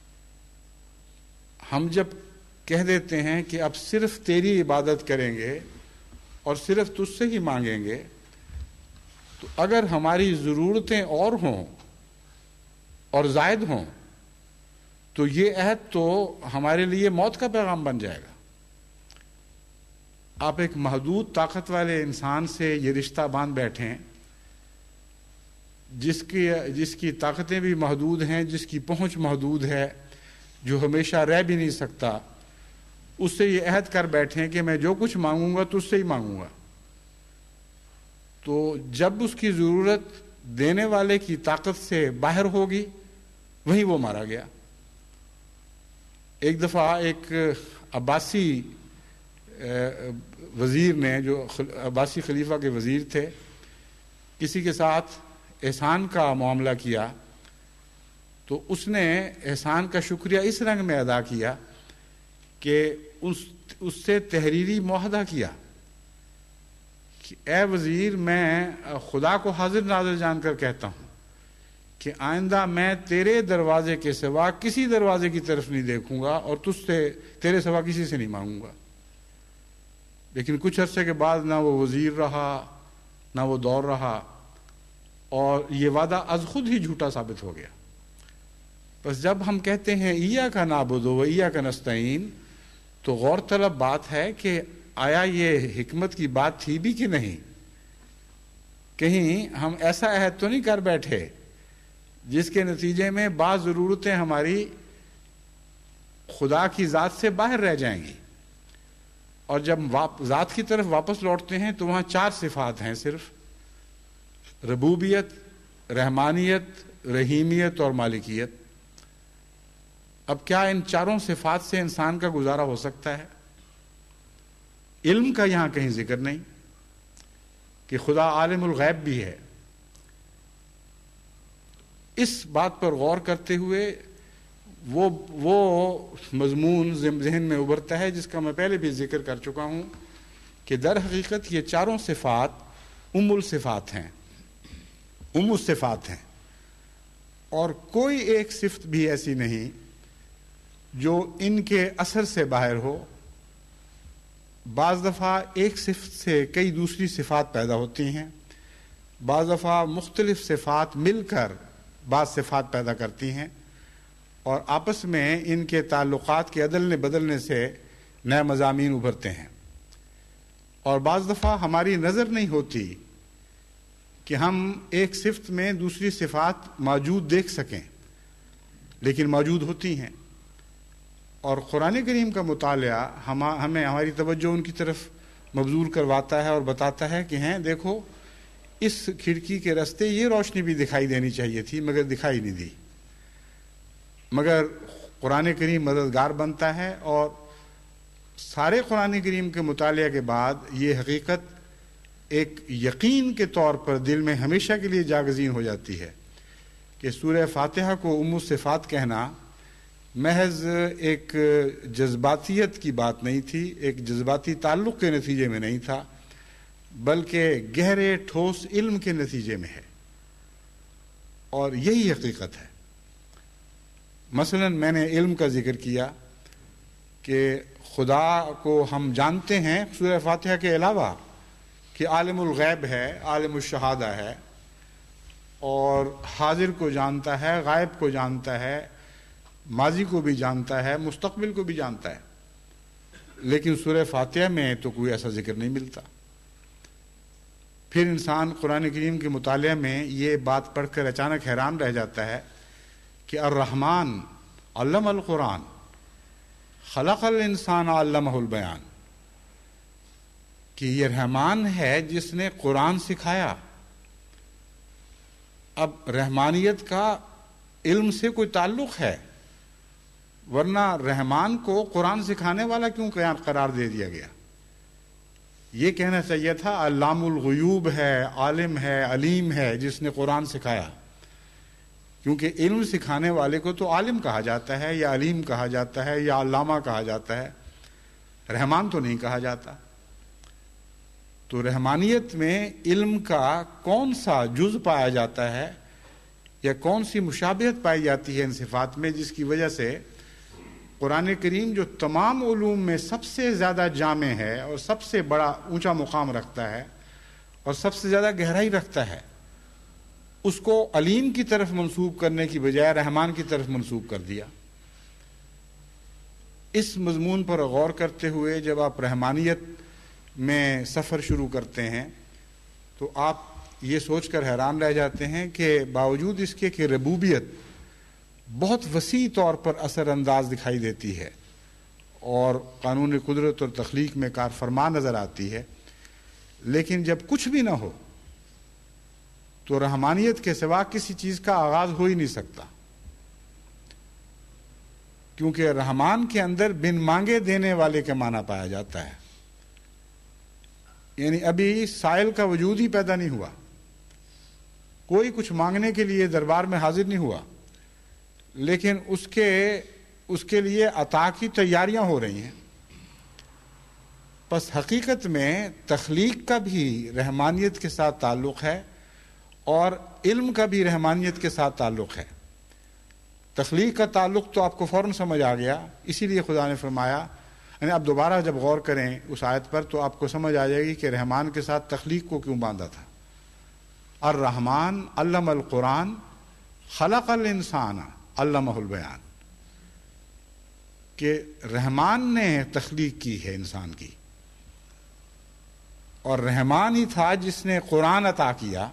ہم جب کہہ دیتے ہیں کہ اب صرف تیری عبادت کریں گے اور صرف تجھ سے ہی مانگیں گے، تو اگر ہماری ضرورتیں اور ہوں اور زائد ہوں تو یہ عہد تو ہمارے لیے موت کا پیغام بن جائے گا۔ آپ ایک محدود طاقت والے انسان سے یہ رشتہ باندھ بیٹھیں جس کی جس کی طاقتیں بھی محدود ہیں، جس کی پہنچ محدود ہے، جو ہمیشہ رہ بھی نہیں سکتا، اس سے یہ عہد کر بیٹھیں کہ میں جو کچھ مانگوں گا تو اس سے ہی مانگوں گا، تو جب اس کی ضرورت دینے والے کی طاقت سے باہر ہوگی وہیں وہ مارا گیا۔ ایک دفعہ ایک عباسی وزیر نے، جو عباسی خلیفہ کے وزیر تھے، کسی کے ساتھ احسان کا معاملہ کیا تو اس نے احسان کا شکریہ اس رنگ میں ادا کیا کہ اس اس سے تحریری معاہدہ کیا کہ اے وزیر، میں خدا کو حاضر ناظر جان کر کہتا ہوں کہ آئندہ میں تیرے دروازے کے سوا کسی دروازے کی طرف نہیں دیکھوں گا اور تجھ سے تیرے سوا کسی سے نہیں مانگوں گا. لیکن کچھ عرصے کے بعد نہ وہ وزیر رہا نہ وہ دور رہا، اور یہ وعدہ از خود ہی جھوٹا ثابت ہو گیا. بس جب ہم کہتے ہیں ایاک نعبد و ایاک نستعین، تو غور طلب بات ہے کہ آیا یہ حکمت کی بات تھی بھی کہ نہیں؟ کہیں ہم ایسا عہد تو نہیں کر بیٹھے جس کے نتیجے میں بعض ضرورتیں ہماری خدا کی ذات سے باہر رہ جائیں گی، اور جب ذات کی طرف واپس لوٹتے ہیں تو وہاں چار صفات ہیں صرف: ربوبیت، رحمانیت، رحیمیت اور مالکیت. اب کیا ان چاروں صفات سے انسان کا گزارا ہو سکتا ہے؟ علم کا یہاں کہیں ذکر نہیں کہ خدا عالم الغیب بھی ہے. اس بات پر غور کرتے ہوئے وہ وہ مضمون ذہن میں ابھرتا ہے جس کا میں پہلے بھی ذکر کر چکا ہوں کہ در حقیقت یہ چاروں صفات ام الصفات ہیں، ام الصفات ہیں، اور کوئی ایک صفت بھی ایسی نہیں جو ان کے اثر سے باہر ہو. بعض دفعہ ایک صفت سے کئی دوسری صفات پیدا ہوتی ہیں، بعض دفعہ مختلف صفات مل کر بعض صفات پیدا کرتی ہیں، اور آپس میں ان کے تعلقات کے عدلنے بدلنے سے نئے مضامین ابھرتے ہیں. اور بعض دفعہ ہماری نظر نہیں ہوتی کہ ہم ایک صفت میں دوسری صفات موجود دیکھ سکیں، لیکن موجود ہوتی ہیں. اور قرآن کریم کا مطالعہ ہم ہمیں ہماری توجہ ان کی طرف مبذول کرواتا ہے اور بتاتا ہے کہ ہیں دیکھو، اس کھڑکی کے راستے یہ روشنی بھی دکھائی دینی چاہیے تھی مگر دکھائی نہیں دی. مگر قرآن کریم مددگار بنتا ہے، اور سارے قرآن کریم کے مطالعہ کے بعد یہ حقیقت ایک یقین کے طور پر دل میں ہمیشہ کے لیے جاگزین ہو جاتی ہے کہ سورہ فاتحہ کو ام الصفات کہنا محض ایک جذباتیت کی بات نہیں تھی، ایک جذباتی تعلق کے نتیجے میں نہیں تھا، بلکہ گہرے ٹھوس علم کے نتیجے میں ہے، اور یہی حقیقت ہے. مثلا میں نے علم کا ذکر کیا کہ خدا کو ہم جانتے ہیں سورہ فاتحہ کے علاوہ کہ عالم الغیب ہے، عالم الشہادہ ہے، اور حاضر کو جانتا ہے، غائب کو جانتا ہے، ماضی کو بھی جانتا ہے، مستقبل کو بھی جانتا ہے. لیکن سورہ فاتحہ میں تو کوئی ایسا ذکر نہیں ملتا. پھر انسان قرآن کریم کے مطالعے میں یہ بات پڑھ کر اچانک حیران رہ جاتا ہے کہ الرحمن علم القرآن خلق الانسان علمہ البیان، کہ یہ رحمان ہے جس نے قرآن سکھایا. اب رحمانیت کا علم سے کوئی تعلق ہے، ورنہ رحمان کو قرآن سکھانے والا کیوں قرار دے دیا گیا؟ یہ کہنا چاہیے تھا علام الغیوب ہے، عالم ہے، علیم ہے جس نے قرآن سکھایا، کیونکہ علم سکھانے والے کو تو عالم کہا جاتا ہے یا علیم کہا جاتا ہے یا علامہ کہا جاتا ہے، رحمان تو نہیں کہا جاتا. تو رحمانیت میں علم کا کون سا جز پایا جاتا ہے یا کون سی مشابہت پائی جاتی ہے ان صفات میں، جس کی وجہ سے قرآن کریم جو تمام علوم میں سب سے زیادہ جامع ہے اور سب سے بڑا اونچا مقام رکھتا ہے اور سب سے زیادہ گہرائی رکھتا ہے، اس کو علیم کی طرف منسوب کرنے کی بجائے رحمان کی طرف منسوب کر دیا. اس مضمون پر غور کرتے ہوئے جب آپ رحمانیت میں سفر شروع کرتے ہیں تو آپ یہ سوچ کر حیران رہ جاتے ہیں کہ باوجود اس کے کہ ربوبیت بہت وسیع طور پر اثر انداز دکھائی دیتی ہے اور قانون قدرت اور تخلیق میں کار فرما نظر آتی ہے، لیکن جب کچھ بھی نہ ہو تو رحمانیت کے سوا کسی چیز کا آغاز ہو ہی نہیں سکتا، کیونکہ رحمان کے اندر بن مانگے دینے والے کا معنی پایا جاتا ہے. یعنی ابھی سائل کا وجود ہی پیدا نہیں ہوا، کوئی کچھ مانگنے کے لیے دربار میں حاضر نہیں ہوا، لیکن اس کے اس کے لیے عطا کی تیاریاں ہو رہی ہیں. پس حقیقت میں تخلیق کا بھی رحمانیت کے ساتھ تعلق ہے اور علم کا بھی رحمانیت کے ساتھ تعلق ہے. تخلیق کا تعلق تو آپ کو فوراً سمجھ آ گیا، اسی لیے خدا نے فرمایا، یعنی آپ دوبارہ جب غور کریں اس آیت پر تو آپ کو سمجھ آ جائے گی کہ رحمان کے ساتھ تخلیق کو کیوں باندھا تھا. الرحمن علم القرآن خلق الانسان علمہ البیان، کہ رحمان نے تخلیق کی ہے انسان کی، اور رحمان ہی تھا جس نے قرآن عطا کیا.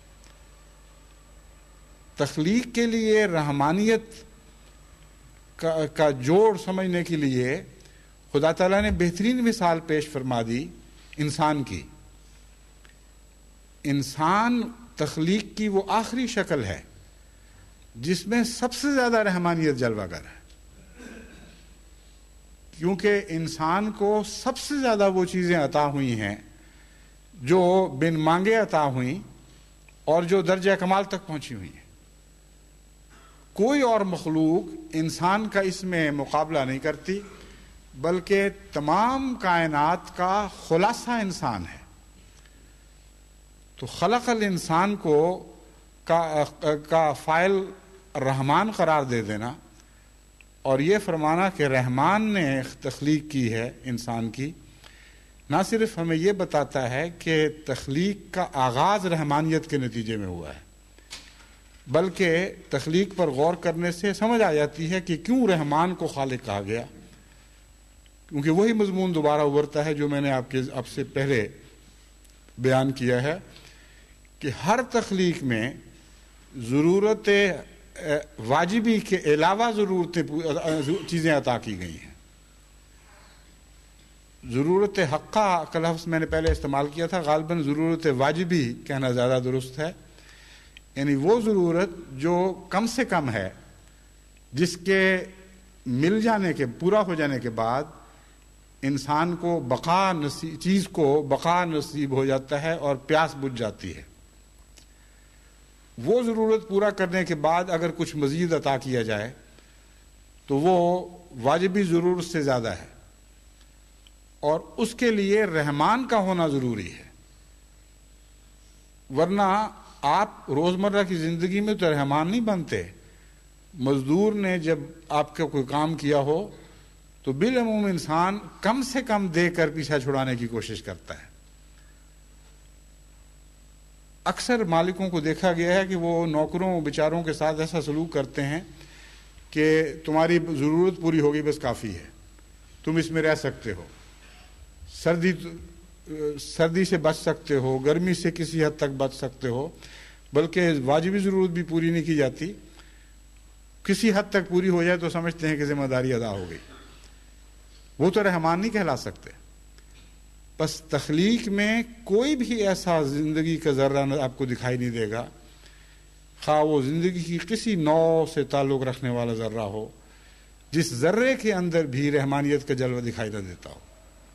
تخلیق کے لیے رحمانیت کا, کا جوڑ سمجھنے کے لیے خدا تعالیٰ نے بہترین مثال پیش فرما دی انسان کی. انسان تخلیق کی وہ آخری شکل ہے جس میں سب سے زیادہ رحمانیت جلوہ گر ہے، کیونکہ انسان کو سب سے زیادہ وہ چیزیں عطا ہوئی ہیں جو بن مانگے عطا ہوئیں اور جو درجہ کمال تک پہنچی ہوئی ہیں. کوئی اور مخلوق انسان کا اس میں مقابلہ نہیں کرتی، بلکہ تمام کائنات کا خلاصہ انسان ہے. تو خلق الانسان کو کا, کا فاعل رحمان قرار دے دینا اور یہ فرمانا کہ رحمان نے تخلیق کی ہے انسان کی، نہ صرف ہمیں یہ بتاتا ہے کہ تخلیق کا آغاز رحمانیت کے نتیجے میں ہوا ہے، بلکہ تخلیق پر غور کرنے سے سمجھ آ جاتی ہے کہ کیوں رحمان کو خالق کہا گیا. کیونکہ وہی مضمون دوبارہ ابھرتا ہے جو میں نے آپ کے آپ سے پہلے بیان کیا ہے کہ ہر تخلیق میں ضرورت واجبی کے علاوہ ضرورتیں چیزیں عطا کی گئی ہیں. ضرورت حقہ کا لفظ میں نے پہلے استعمال کیا تھا، غالباً ضرورت واجبی کہنا زیادہ درست ہے، یعنی وہ ضرورت جو کم سے کم ہے، جس کے مل جانے کے پورا ہو جانے کے بعد انسان کو بقا نصیب چیز کو بقا نصیب ہو جاتا ہے اور پیاس بجھ جاتی ہے. وہ ضرورت پورا کرنے کے بعد اگر کچھ مزید عطا کیا جائے تو وہ واجبی ضرورت سے زیادہ ہے، اور اس کے لیے رحمان کا ہونا ضروری ہے. ورنہ آپ روزمرہ کی زندگی میں تو رحمان نہیں بنتے. مزدور نے جب آپ کا کوئی کام کیا ہو تو بالعموم انسان کم سے کم دے کر پیچھا چھڑانے کی کوشش کرتا ہے. اکثر مالکوں کو دیکھا گیا ہے کہ وہ نوکروں بیچاروں کے ساتھ ایسا سلوک کرتے ہیں کہ تمہاری ضرورت پوری ہوگی بس کافی ہے، تم اس میں رہ سکتے ہو، سردی سردی سے بچ سکتے ہو، گرمی سے کسی حد تک بچ سکتے ہو، بلکہ واجبی ضرورت بھی پوری نہیں کی جاتی. کسی حد تک پوری ہو جائے تو سمجھتے ہیں کہ ذمہ داری ادا ہو گئی. وہ تو رحمان نہیں کہلا سکتے. بس تخلیق میں کوئی بھی ایسا زندگی کا ذرہ آپ کو دکھائی نہیں دے گا، خواہ وہ زندگی کی کسی نوع سے تعلق رکھنے والا ذرہ ہو، جس ذرے کے اندر بھی رحمانیت کا جلوہ دکھائی نہ دیتا ہو.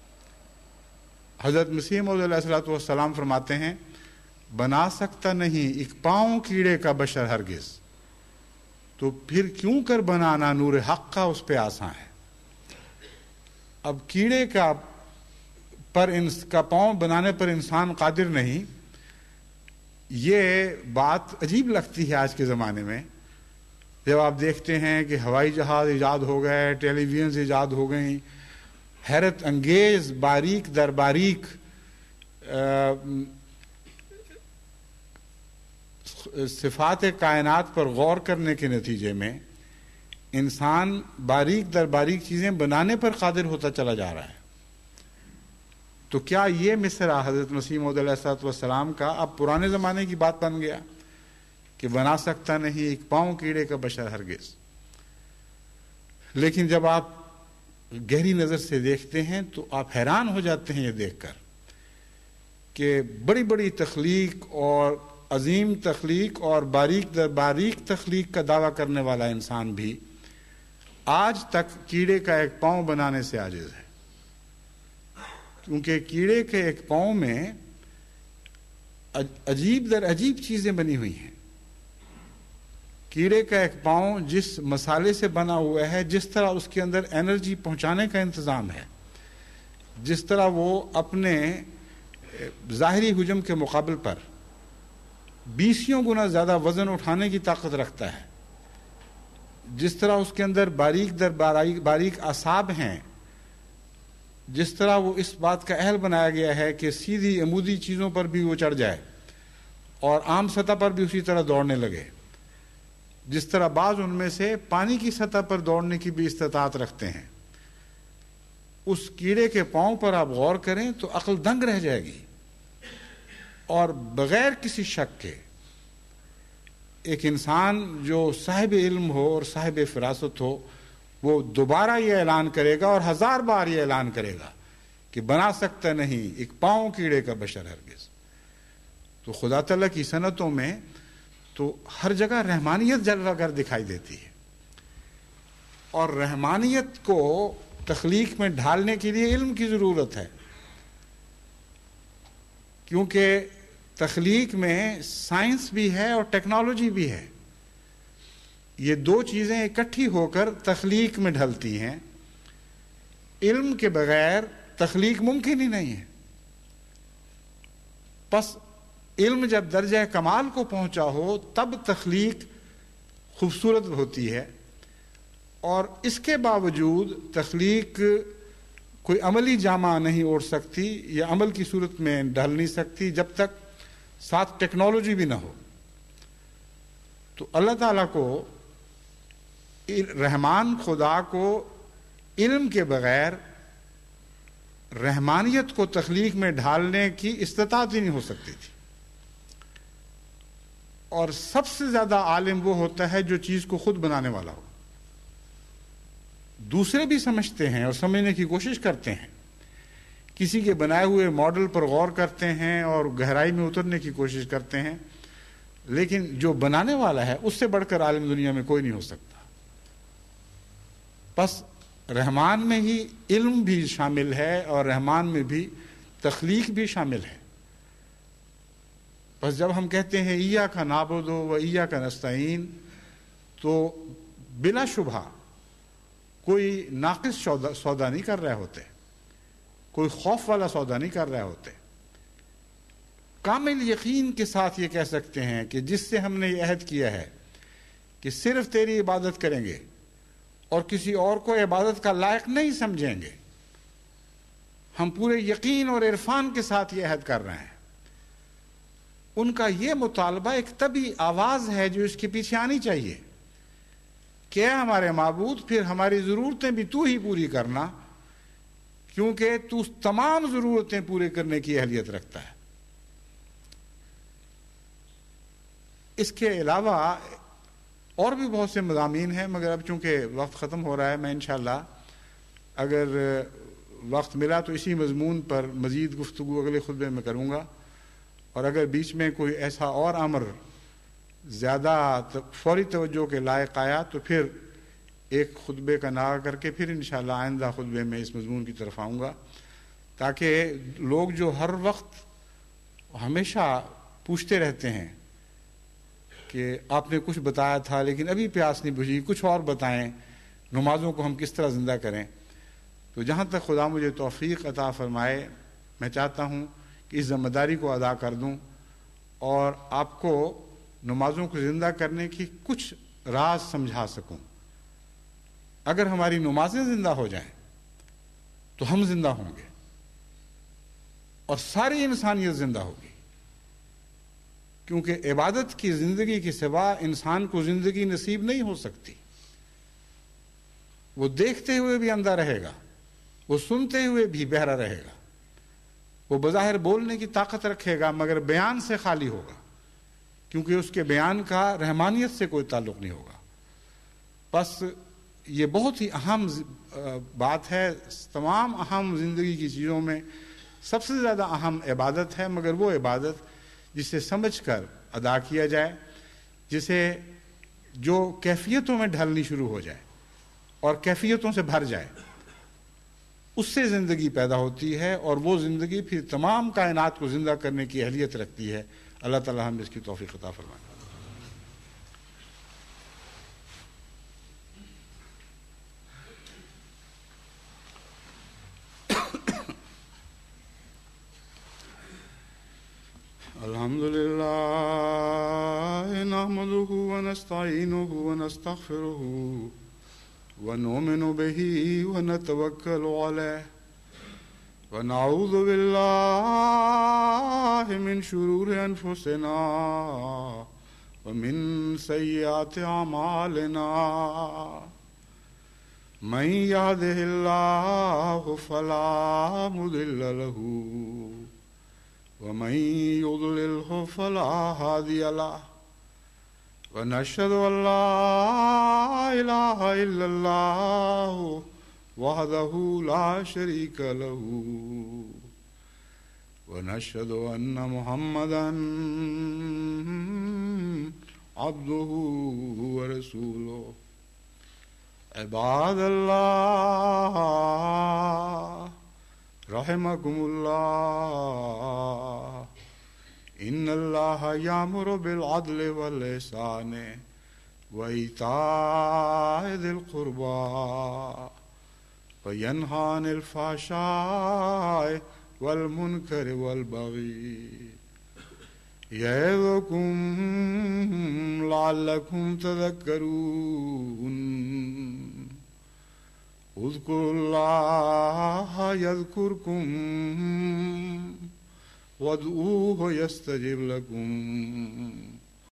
حضرت مسیح موعود علیہ الصلوۃ والسلام فرماتے ہیں بنا سکتا نہیں ایک پاؤں کیڑے کا بشر ہرگز، تو پھر کیوں کر بنانا نور حق کا اس پہ آساں ہے. اب کیڑے کا پر انس کا پاؤں بنانے پر انسان قادر نہیں، یہ بات عجیب لگتی ہے آج کے زمانے میں جب آپ دیکھتے ہیں کہ ہوائی جہاز ایجاد ہو گئے، ٹیلی ویژنز ایجاد ہو گئیں، حیرت انگیز باریک در باریک صفات کائنات پر غور کرنے کے نتیجے میں انسان باریک در باریک چیزیں بنانے پر قادر ہوتا چلا جا رہا ہے. تو کیا یہ مصرع حضرت مسیح موعود علیہ الصلوۃ والسلام کا اب پرانے زمانے کی بات بن گیا کہ بنا سکتا نہیں ایک پاؤں کیڑے کا بشر ہرگز؟ لیکن جب آپ گہری نظر سے دیکھتے ہیں تو آپ حیران ہو جاتے ہیں یہ دیکھ کر کہ بڑی بڑی تخلیق اور عظیم تخلیق اور باریک در باریک تخلیق کا دعویٰ کرنے والا انسان بھی آج تک کیڑے کا ایک پاؤں بنانے سے عاجز ہے. کیونکہ کیڑے کے ایک پاؤں میں عجیب در عجیب چیزیں بنی ہوئی ہیں. کیڑے کا ایک پاؤں جس مسالے سے بنا ہوا ہے، جس طرح اس کے اندر انرجی پہنچانے کا انتظام ہے، جس طرح وہ اپنے ظاہری حجم کے مقابل پر بیسیوں گنا زیادہ وزن اٹھانے کی طاقت رکھتا ہے، جس طرح اس کے اندر باریک در باریک باریک اعصاب ہیں، جس طرح وہ اس بات کا اہل بنایا گیا ہے کہ سیدھی عمودی چیزوں پر بھی وہ چڑھ جائے اور عام سطح پر بھی اسی طرح دوڑنے لگے، جس طرح بعض ان میں سے پانی کی سطح پر دوڑنے کی بھی استطاعت رکھتے ہیں، اس کیڑے کے پاؤں پر آپ غور کریں تو عقل دنگ رہ جائے گی، اور بغیر کسی شک کے ایک انسان جو صاحب علم ہو اور صاحب فراست ہو وہ دوبارہ یہ اعلان کرے گا اور ہزار بار یہ اعلان کرے گا کہ بنا سکتا نہیں ایک پاؤں کیڑے کا بشر ہرگز۔ تو خدا تعالیٰ کی صنعتوں میں تو ہر جگہ رحمانیت جلوہ گر دکھائی دیتی ہے، اور رحمانیت کو تخلیق میں ڈھالنے کے لیے علم کی ضرورت ہے، کیونکہ تخلیق میں سائنس بھی ہے اور ٹیکنالوجی بھی ہے، یہ دو چیزیں اکٹھی ہو کر تخلیق میں ڈھلتی ہیں، علم کے بغیر تخلیق ممکن ہی نہیں ہے۔ پس علم جب درجہ کمال کو پہنچا ہو تب تخلیق خوبصورت ہوتی ہے، اور اس کے باوجود تخلیق کوئی عملی جامہ نہیں اوڑھ سکتی یا عمل کی صورت میں ڈھل نہیں سکتی جب تک ساتھ ٹیکنالوجی بھی نہ ہو۔ تو اللہ تعالیٰ کو، رحمان خدا کو علم کے بغیر رحمانیت کو تخلیق میں ڈھالنے کی استطاعت ہی نہیں ہو سکتی تھی، اور سب سے زیادہ عالم وہ ہوتا ہے جو چیز کو خود بنانے والا ہو۔ دوسرے بھی سمجھتے ہیں اور سمجھنے کی کوشش کرتے ہیں، کسی کے بنائے ہوئے ماڈل پر غور کرتے ہیں اور گہرائی میں اترنے کی کوشش کرتے ہیں، لیکن جو بنانے والا ہے اس سے بڑھ کر عالم دنیا میں کوئی نہیں ہو سکتا۔ بس رحمان میں ہی علم بھی شامل ہے اور رحمان میں بھی تخلیق بھی شامل ہے۔ بس جب ہم کہتے ہیں ایاک نعبد و ایاک نستعین، تو بلا شبہ کوئی ناقص سودا سودا نہیں کر رہے ہوتے، کوئی خوف والا سودا نہیں کر رہے ہوتے، کامل یقین کے ساتھ یہ کہہ سکتے ہیں کہ جس سے ہم نے یہ عہد کیا ہے کہ صرف تیری عبادت کریں گے اور کسی اور کو عبادت کا لائق نہیں سمجھیں گے، ہم پورے یقین اور عرفان کے ساتھ یہ عہد کر رہے ہیں۔ ان کا یہ مطالبہ ایک طبی آواز ہے جو اس کے پیچھے آنی چاہیے کہ اے ہمارے معبود، پھر ہماری ضرورتیں بھی تو ہی پوری کرنا، کیونکہ تو تمام ضرورتیں پورے کرنے کی اہلیت رکھتا ہے۔ اس کے علاوہ اور بھی بہت سے مضامین ہیں، مگر اب چونکہ وقت ختم ہو رہا ہے، میں انشاءاللہ اگر وقت ملا تو اسی مضمون پر مزید گفتگو اگلے خطبے میں کروں گا، اور اگر بیچ میں کوئی ایسا اور امر زیادہ فوری توجہ کے لائق آیا تو پھر ایک خطبے کا ناغہ کر کے پھر انشاءاللہ آئندہ خطبے میں اس مضمون کی طرف آؤں گا، تاکہ لوگ جو ہر وقت ہمیشہ پوچھتے رہتے ہیں کہ آپ نے کچھ بتایا تھا لیکن ابھی پیاس نہیں بجھی، کچھ اور بتائیں، نمازوں کو ہم کس طرح زندہ کریں، تو جہاں تک خدا مجھے توفیق عطا فرمائے میں چاہتا ہوں کہ اس ذمہ داری کو ادا کر دوں اور آپ کو نمازوں کو زندہ کرنے کی کچھ راز سمجھا سکوں۔ اگر ہماری نمازیں زندہ ہو جائیں تو ہم زندہ ہوں گے اور ساری انسانیت زندہ ہوگی، کیونکہ عبادت کی زندگی کے سوا انسان کو زندگی نصیب نہیں ہو سکتی۔ وہ دیکھتے ہوئے بھی اندھا رہے گا، وہ سنتے ہوئے بھی بہرا رہے گا، وہ بظاہر بولنے کی طاقت رکھے گا مگر بیان سے خالی ہوگا، کیونکہ اس کے بیان کا رحمانیت سے کوئی تعلق نہیں ہوگا۔ بس یہ بہت ہی اہم بات ہے، تمام اہم زندگی کی چیزوں میں سب سے زیادہ اہم عبادت ہے، مگر وہ عبادت جسے سمجھ کر ادا کیا جائے، جسے جو کیفیتوں میں ڈھلنی شروع ہو جائے اور کیفیتوں سے بھر جائے، اس سے زندگی پیدا ہوتی ہے، اور وہ زندگی پھر تمام کائنات کو زندہ کرنے کی اہلیت رکھتی ہے۔ اللہ تعالیٰ ہمیں اس کی توفیق عطا فرمائے۔ الحمد لله نحمده ونستعينه ونستغفره ونؤمن به ونتوكل عليه ونعوذ بالله من شرور أنفسنا ومن سيئات أعمالنا من يهده الله فلا مضل له ومن يضلله فلا هادي له ونشهد أن لا إله إلا الله وحده لا شريك له ونشهد أن محمدا عبده ورسوله عباد الله رحمكم الله إن الله يأمر بالعدل والإحسان وإيتاء ذي القربى وينهى عن الفحشاء والمنكر والبغي يعظكم لعلكم تذكرون اذكروا الله يذكركم وادعوه يستجب لكم